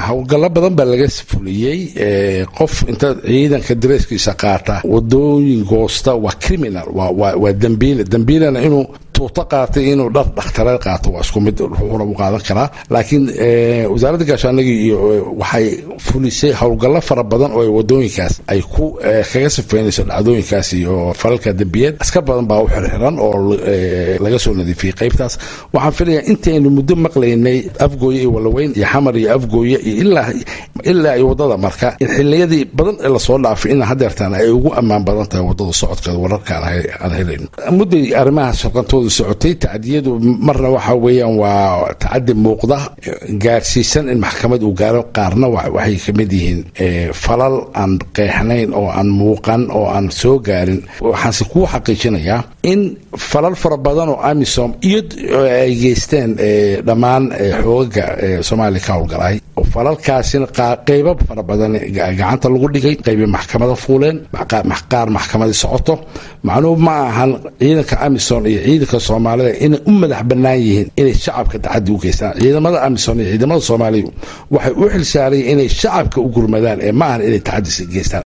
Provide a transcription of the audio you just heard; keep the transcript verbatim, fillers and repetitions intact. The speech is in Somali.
hawlgallo badan baa laga fuliyey qof inta ciidanka dareeskiisa qaata wadooyin goosta waa criminal waa waa dambiile dambiilana inuu tuuta qaatay inuu dhar dhakhtareed qaato waa isku mid wuxuuna u qaadan karaa laakiin wasaaradda gaashaandhigga iyo waxay fulisay howlgallo fara badan oo wadooyinkaas ay ku kaga sifeynayso dhacdooyinkaas iyo falalka dambiyeed askar badan baa u xirxiran oo laga soo nadiifiyey qaybtaas waxaan filayaa intaynu muddo maqlaynay afgooye iyo walaweyn iyo xamar iyo afgooye iyo ilaa ilaa ay wadada marka in xilliyadii badan ee lasoo dhaafay in hadeertaan ay ugu ammaan badan tahay wadada socodkeeda wararkaan aan helayno mudday arrimaha shaqantooda socotay tacdiyadu marna waxa weeyaan waa tacadi muuqda gaarsiisan in maxkamad uu gaaro qaarna waxay ka mid yihiin falal aan qeexnayn oo aan muuqan oo aan soo gaarin waxaanse kuu xaqiijinayaa in falal fara badan oo amisom iyo ay geysteen dhammaan xoogaga soomaaliya ka howlgalay oo falalkaasina qaybo fara badan gacanta lagu dhigay qaybi maxkamada fuuleen qaar maxkamadii socoto macnuhu ma ahan ciidanka amisom iyo ciidanka soomaalida inay u madax bannaan yihiin inay shacabka tacadi u geystaan ciidamada amisom iyo ciidamada soomaaliya waxay u xilsaarayeen inay shacabka u gurmadaan ee ma ahan inay tacadi geystaan